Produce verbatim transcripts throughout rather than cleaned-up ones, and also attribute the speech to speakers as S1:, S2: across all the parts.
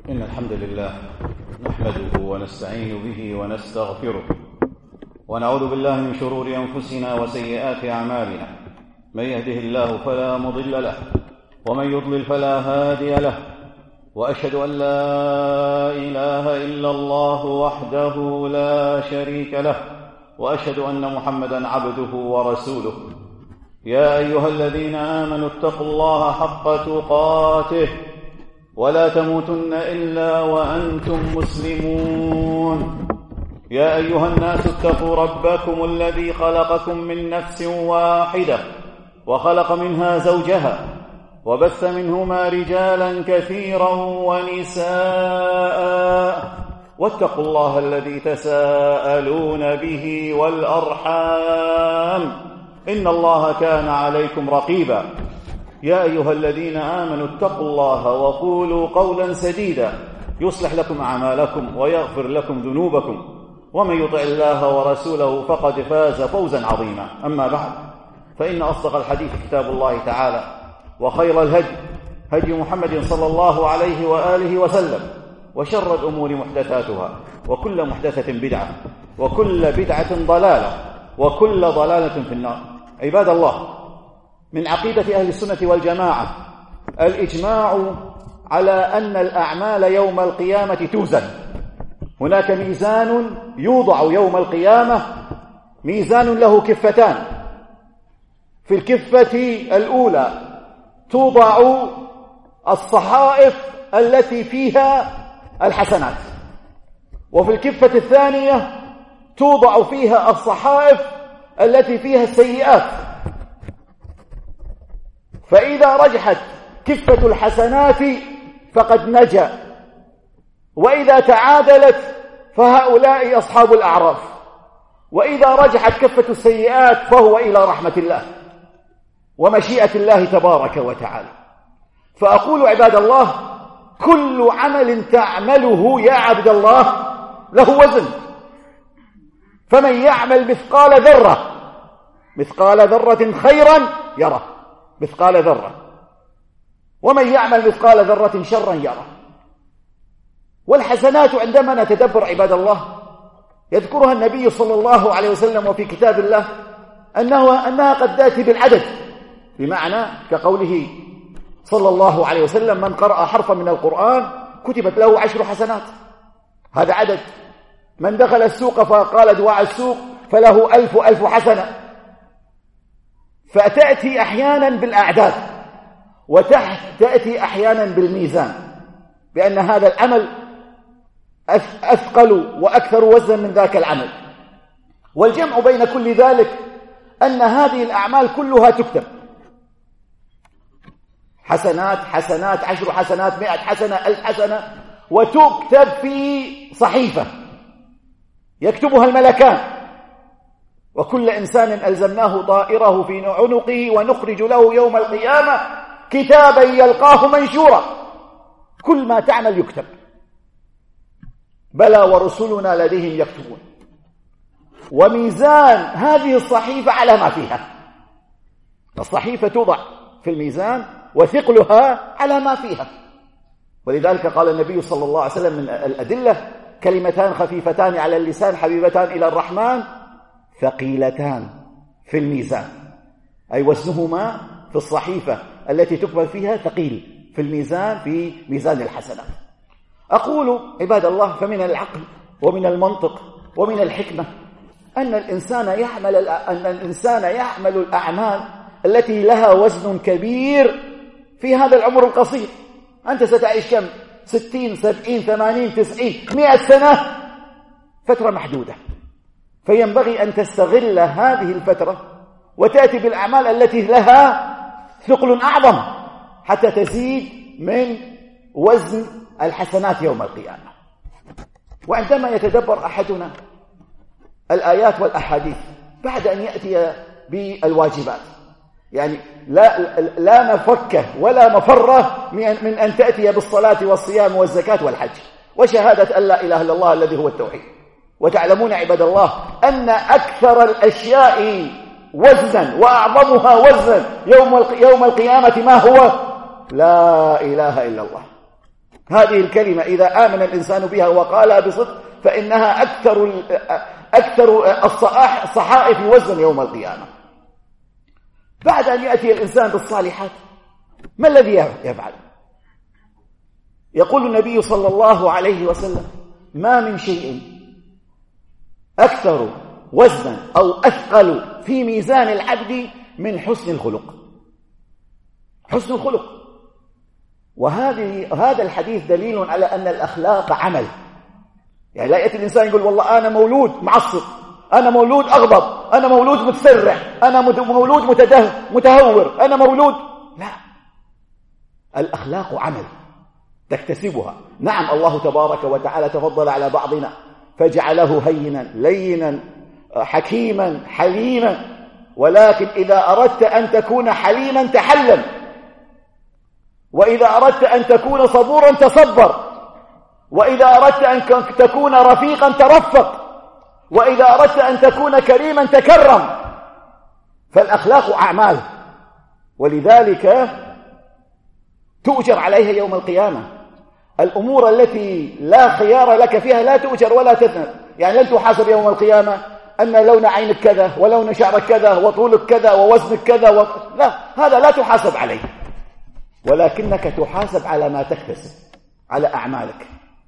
S1: إن الحمد لله نحمده ونستعين به ونستغفره ونعوذ بالله من شرور أنفسنا وسيئات أعمالنا. من يهده الله فلا مضل له ومن يضلل فلا هادي له، وأشهد أن لا إله إلا الله وحده لا شريك له، وأشهد أن محمدًا عبده ورسوله. يا أيها الذين آمنوا اتقوا الله حق تقاته ولا تموتن إلا وأنتم مسلمون. يا أيها الناس اتقوا ربكم الذي خلقكم من نفس واحدة وخلق منها زوجها وبث منهما رجالا كثيرا ونساء، واتقوا الله الذي تساءلون به والأرحام إن الله كان عليكم رقيبا. يا أيها الذين آمنوا اتقوا الله وقولوا قولا سديدا يصلح لكم أعمالكم ويغفر لكم ذنوبكم، ومن يطع الله ورسوله فقد فاز فوزا عظيما. أما بعد، فإن أصدق الحديث كتاب الله تعالى، وخير الهدي هدي محمد صلى الله عليه وآله وسلم، وشر الأمور محدثاتها، وكل محدثة بدعة، وكل بدعة ضلالة، وكل ضلالة في النار. عباد الله، من عقيدة أهل السنة والجماعة الإجماع على أن الأعمال يوم القيامة توزن. هناك ميزان يوضع يوم القيامة، ميزان له كفتان. في الكفة الأولى توضع الصحائف التي فيها الحسنات، وفي الكفة الثانية توضع فيها الصحائف التي فيها السيئات. فإذا رجحت كفة الحسنات فقد نجا، وإذا تعادلت فهؤلاء أصحاب الأعراف، وإذا رجحت كفة السيئات فهو إلى رحمة الله ومشيئة الله تبارك وتعالى. فأقول عباد الله، كل عمل تعمله يا عبد الله له وزن. فمن يعمل مثقال ذرة مثقال ذرة خيرا يره، مثقال ذرة، ومن يعمل مثقال ذرة شرا يره. والحسنات عندما نتدبر عباد الله يذكرها النبي صلى الله عليه وسلم وفي كتاب الله أنه أنها قد تأتي بالعدد، بمعنى كقوله صلى الله عليه وسلم: من قرأ حرفا من القرآن كتبت له عشر حسنات. هذا عدد. من دخل السوق فقال دعاء السوق فله ألف ألف حسنة. فتأتي أحيانا بالأعداد، وتأتي أحيانا بالميزان، بأن هذا العمل أثقل وأكثر وزنا من ذاك العمل. والجمع بين كل ذلك أن هذه الأعمال كلها تكتب حسنات حسنات عشر حسنات مئة حسنة ألف حسنة، وتكتب في صحيفة يكتبها الملكان. وكل إنسان ألزمناه طائره في عنقه ونخرج له يوم القيامة كتابا يلقاه منشورا. كل ما تعمل يكتب. بلى ورسلنا لديهم يكتبون. وميزان هذه الصحيفة على ما فيها. الصحيفة توضع في الميزان وثقلها على ما فيها. ولذلك قال النبي صلى الله عليه وسلم: من الأدلة كلمتان خفيفتان على اللسان حبيبتان إلى الرحمن ثقيلتان في الميزان، أي وزنهما في الصحيفة التي تكتب فيها ثقيل، في الميزان في ميزان الحسنات. أقول عباد الله، فمن العقل ومن المنطق ومن الحكمة أن الإنسان يحمل أن الإنسان يحمل الأعمال التي لها وزن كبير في هذا العمر القصير. أنت ستعيش كم؟ ستين سبعين ثمانين تسعين مئة سنة، فترة محدودة. فينبغي أن تستغل هذه الفترة وتأتي بالأعمال التي لها ثقل أعظم حتى تزيد من وزن الحسنات يوم القيامة. وعندما يتدبر أحدنا الآيات والأحاديث بعد أن يأتي بالواجبات، يعني لا, لا مفكة ولا مفرة من أن تأتي بالصلاة والصيام والزكاة والحج وشهادة أن لا إله إلا الله الذي هو التوحيد. وتعلمون عباد الله أن أكثر الأشياء وزنا وأعظمها وزنا يوم يوم القيامة ما هو؟ لا إله إلا الله. هذه الكلمة إذا آمن الإنسان بها وقالها بصدق فإنها أكثر أكثر الصحائف وزنا يوم القيامة. بعد أن يأتي الإنسان بالصالحات ما الذي يفعل؟ يقول النبي صلى الله عليه وسلم: ما من شيء أكثر وزنا أو أثقل في ميزان العبد من حسن الخلق. حسن الخلق. وهذه هذا الحديث دليل على أن الأخلاق عمل. يعني لا يأتي الإنسان يقول: والله أنا مولود معصب، أنا مولود أغضب، أنا مولود متسرع، أنا مولود متهور، أنا مولود. لا، الأخلاق عمل تكتسبها. نعم، الله تبارك وتعالى تفضل على بعضنا فجعله هينا لينا حكيما حليما، ولكن إذا أردت أن تكون حليما تحلم، وإذا أردت أن تكون صبورا تصبر، وإذا أردت أن تكون رفيقا ترفق، وإذا أردت أن تكون كريما تكرم. فالأخلاق أعمال، ولذلك تؤجر عليها يوم القيامة. الأمور التي لا خيار لك فيها لا تؤجر ولا تثنى. يعني لن تحاسب يوم القيامة أن لون عينك كذا ولون شعرك كذا وطولك كذا ووزنك كذا و... لا، هذا لا تحاسب عليه، ولكنك تحاسب على ما تكتسب، على أعمالك.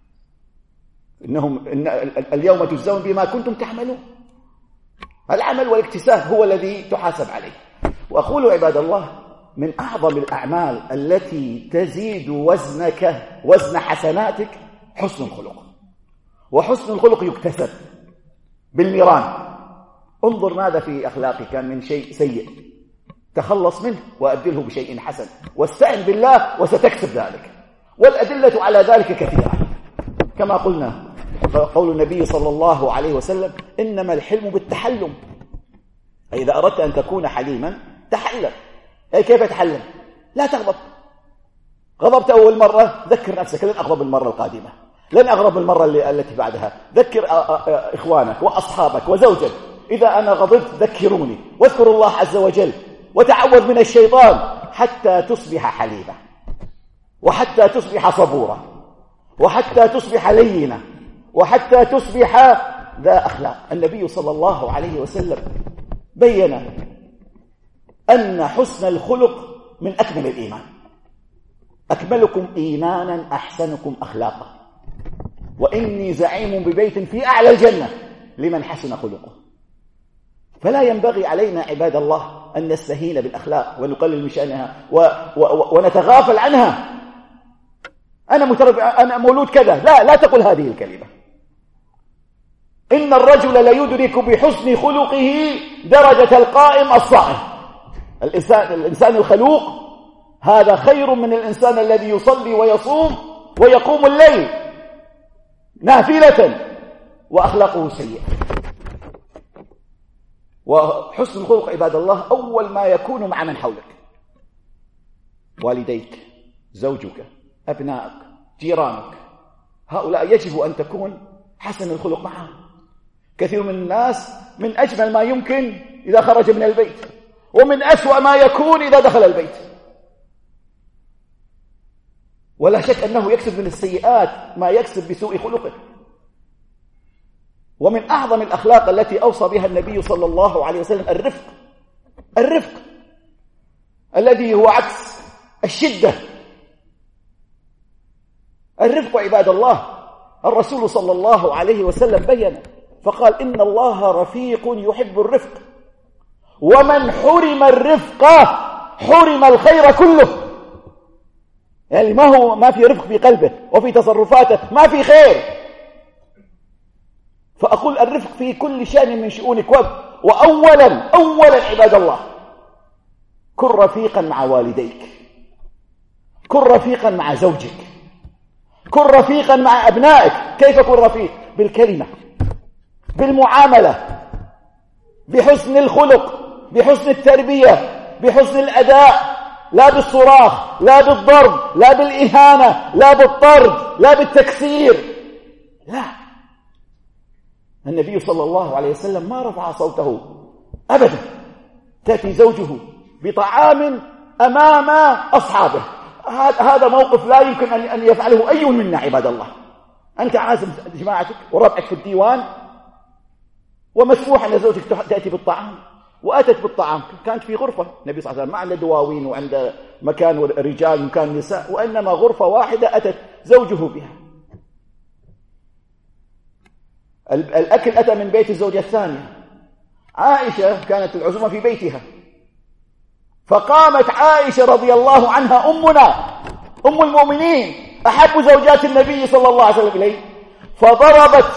S1: إنهم إن اليوم تجزون بما كنتم تعملون. العمل والاكتساب هو الذي تحاسب عليه. وأقول عباد الله: من أعظم الأعمال التي تزيد وزنك وزن حسناتك حسن الخلق. وحسن الخلق يكتسب بالميران. انظر ماذا في أخلاقك من شيء سيء، تخلص منه وأبدله بشيء حسن، واستعن بالله وستكسب ذلك. والأدلة على ذلك كثيرة، كما قلنا قول النبي صلى الله عليه وسلم: إنما الحلم بالتحلم. إذا أردت أن تكون حليما تحلم. أي كيف تحلم؟ لا تغضب. غضبت أول مرة ذكر نفسك: لن أغضب المرة القادمة، لن أغضب المرة التي بعدها. ذكر إخوانك وأصحابك وزوجك: إذا أنا غضبت ذكروني، واذكروا الله عز وجل، وتعوذ من الشيطان، حتى تصبح حليمة، وحتى تصبح صبورة، وحتى تصبح لينة، وحتى تصبح ذا أخلاق. النبي صلى الله عليه وسلم بين أن حسن الخلق من أكمل الإيمان. أكملكم إيمانا أحسنكم أخلاقا، وإني زعيم ببيت في أعلى الجنة لمن حسن خلقه. فلا ينبغي علينا عباد الله أن نستهين بالأخلاق ونقلل من شأنها و... و... ونتغافل عنها. أنا مترب... أنا مولود كذا، لا لا تقل هذه الكلمة. إن الرجل ليدرك بحسن خلقه درجة القائم الصائم. الإنسان, الإنسان الخلوق هذا خير من الإنسان الذي يصلي ويصوم ويقوم الليل نافلة وأخلاقه سيئة. وحسن الخلق عباد الله أول ما يكون مع من حولك: والديك، زوجك، أبنائك، جيرانك. هؤلاء يجب أن تكون حسن الخلق معهم. كثير من الناس من أجمل ما يمكن إذا خرج من البيت، ومن أسوأ ما يكون إذا دخل البيت. ولا شك أنه يكسب من السيئات ما يكسب بسوء خلقه. ومن أعظم الأخلاق التي أوصى بها النبي صلى الله عليه وسلم الرفق. الرفق الذي هو عكس الشدة. الرفق عباد الله الرسول صلى الله عليه وسلم بين فقال: إن الله رفيق يحب الرفق، ومن حرم الرفق حرم الخير كله. يعني ما هو ما في رفق في قلبه وفي تصرفاته، ما في خير. فأقول الرفق في كل شأن من شؤونك. وأولا أولا عباد الله كن رفيقا مع والديك، كن رفيقا مع زوجك، كن رفيقا مع أبنائك. كيف كن رفيق؟ بالكلمة، بالمعاملة، بحسن الخلق، بحسن التربية، بحسن الأداء، لا بالصراخ، لا بالضرب، لا بالإهانة، لا بالطرد، لا بالتكسير. لا، النبي صلى الله عليه وسلم ما رفع صوته أبدا. تأتي زوجه بطعام أمام أصحابه، هذا موقف لا يمكن أن يفعله أي منا عباد الله. أنت عازم جماعتك وربعك في الديوان، ومسموح أن زوجك تأتي بالطعام، وأتت بالطعام. كانت في غرفة النبي صلى الله عليه وسلم، ما عنده دواوين وعنده مكان رجال ومكان نساء، وإنما غرفة واحدة أتت زوجه بها. الأكل أتى من بيت الزوجة الثانية. عائشة كانت العزومة في بيتها، فقامت عائشة رضي الله عنها أمنا أم المؤمنين أحب زوجات النبي صلى الله عليه وسلم إليه، فضربت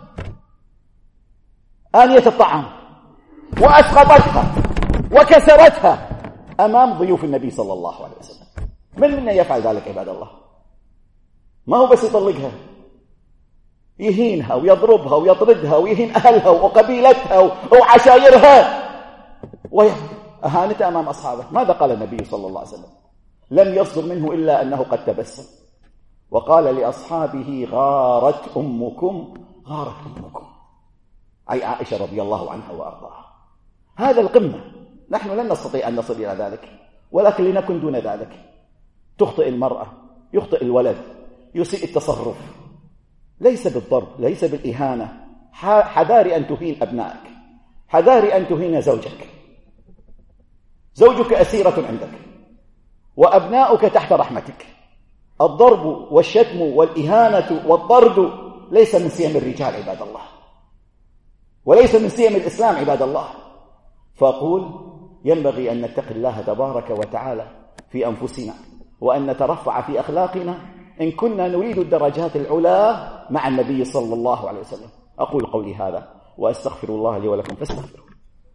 S1: آنية الطعام وأسقطتها وكسرتها أمام ضيوف النبي صلى الله عليه وسلم. من منا يفعل ذلك عباد الله؟ ما هو بس يطلقها، يهينها ويضربها ويطردها ويهين أهلها وقبيلتها وعشائرها وأهانتها أمام أصحابه. ماذا قال النبي صلى الله عليه وسلم؟ لم يصدر منه إلا أنه قد تبسم وقال لأصحابه: غارت أمكم غارت أمكم، أي عائشة رضي الله عنها وأرضاها. هذا القمة. نحن لن نستطيع أن نصل إلى ذلك، ولكن لنكن دون ذلك. تخطئ المرأة، يخطئ الولد، يسيء التصرف، ليس بالضرب، ليس بالإهانة. حذاري أن تهين أبنائك، حذاري أن تهين زوجك. زوجك أسيرة عندك وأبناؤك تحت رحمتك. الضرب والشتم والإهانة والطرد ليس من سيم الرجال عباد الله، وليس من سيم الإسلام عباد الله. فأقول ينبغي أن نتقي الله تبارك وتعالى في أنفسنا، وأن نترفع في أخلاقنا إن كنا نريد الدرجات العلى مع النبي صلى الله عليه وسلم. أقول قولي هذا وأستغفر الله لي ولكم فاستغفروه.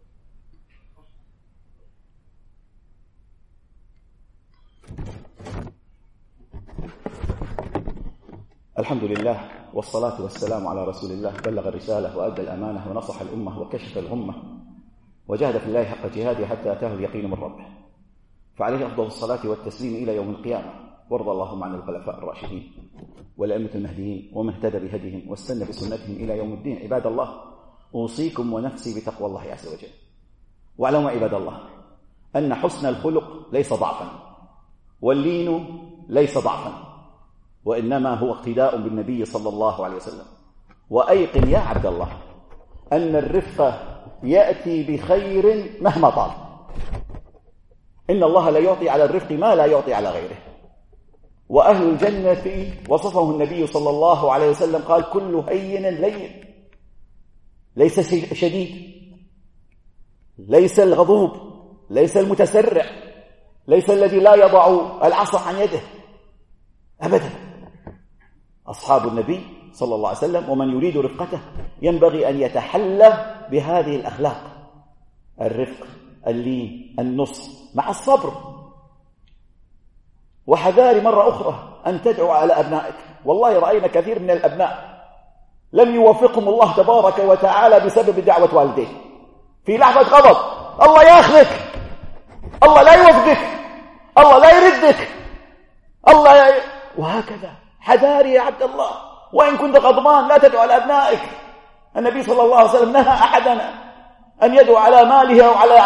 S1: الحمد لله والصلاة والسلام على رسول الله، بلغ الرسالة وأدى الأمانة ونصح الأمة وكشف الغمة وجاهد في الله حق جهاده حتى أتاه اليقين من ربه، فعليه أفضل الصلاة والتسليم إلى يوم القيامة. وارض اللهم عن الخلفاء الراشدين والأئمة المهديين ومن اهتدى بهديهم واستنى بسنتهم إلى يوم الدين. عباد الله، أوصيكم ونفسي بتقوى الله عز وجل. واعلموا عباد الله أن حسن الخلق ليس ضعفا، واللين ليس ضعفا، وإنما هو اقتداء بالنبي صلى الله عليه وسلم. وأيقن يا عبد الله أن الرفق يأتي بخير مهما طال. إن الله لا يعطي على الرفق ما لا يعطي على غيره. وأهل الجنة وصفه النبي صلى الله عليه وسلم قال: كل هين لين، ليس شديد، ليس الغضوب، ليس المتسرع، ليس الذي لا يضع العصا عن يده أبدا. أصحاب النبي صلى الله عليه وسلم ومن يريد رفقته ينبغي أن يتحلى بهذه الأخلاق: الرفق، اللين، النصح مع الصبر. وحذاري مرة أخرى أن تدعو على أبنائك. والله رأينا كثير من الأبناء لم يوفقهم الله تبارك وتعالى بسبب دعوة والديه. في لحظة غضب الله يأخذك، الله لا يوفقك، الله لا يردك، الله ي... وهكذا. حذاري يا عبد الله، وإن كنت غضبان لا تدعو على أبنائك. النبي صلى الله عليه وسلم نهى أحدنا أن يدعو على ماله أو على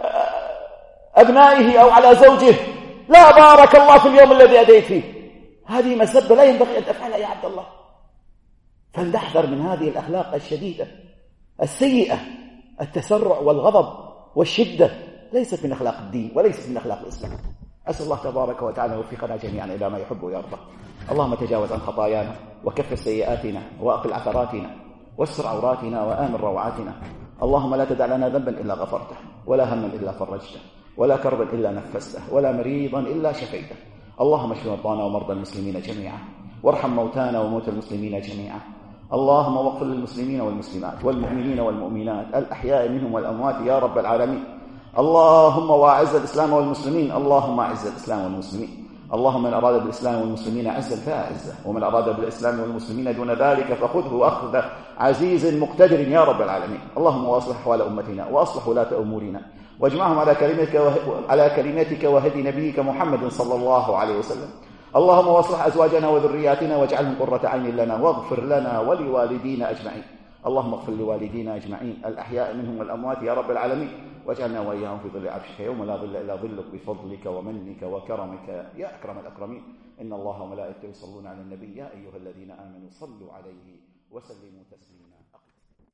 S1: أبنائه أو على زوجه: لا بارك الله في اليوم الذي أديت فيه. هذه مسبة لا ينبغي أن تفعلها يا عبد الله. فلنحذر من هذه الأخلاق الشديدة السيئة. التسرع والغضب والشدة ليست من أخلاق الدين وليست من أخلاق الإسلام. أسأل الله تبارك وتعالى يوفقنا جميعا إلى ما يحب ويرضى. اللهم تجاوز عن خطايانا وكفر سيئاتنا وأقل عثراتنا واستر عوراتنا وآمن روعاتنا. اللهم لا تدع لنا ذنبا إلا غفرته، ولا هما إلا فرجته، ولا كربا إلا نفسته، ولا مريضا إلا شفيته. اللهم اشف مرضانا ومرضى المسلمين جميعا، وارحم موتانا وموتى المسلمين جميعا. اللهم واغفر للمسلمين والمسلمات والمؤمنين والمؤمنات الأحياء منهم والأموات يا رب العالمين. اللهم واعز الإسلام والمسلمين، اللهم اعز الإسلام والمسلمين. اللهم من أراد بالإسلام والمسلمين عزا فأعزه، ومن أراد بالإسلام والمسلمين دون ذلك فخذه أخذ عزيز مقتدر يا رب العالمين. اللهم واصلح أحوال أمتنا وأصلح ولاة أمورنا، واجمعهم على كلمتك على كلمتك وهدي نبيك محمد صلى الله عليه وسلم. اللهم واصلح أزواجنا وذرياتنا واجعلهم قرة عين لنا، واغفر لنا ولوالدينا أجمعين. اللهم اغفر لوالدينا أجمعين الأحياء منهم والأموات يا رب العالمين، واجعلنا وإياهم في ظل عرشك يوم لا ظل إلا ظلك بفضلك ومنك وكرمك يا أكرم الأكرمين. إن الله وملائكته يصلون على النبي يا أيها الذين آمنوا صلوا عليه وسلموا تسليما.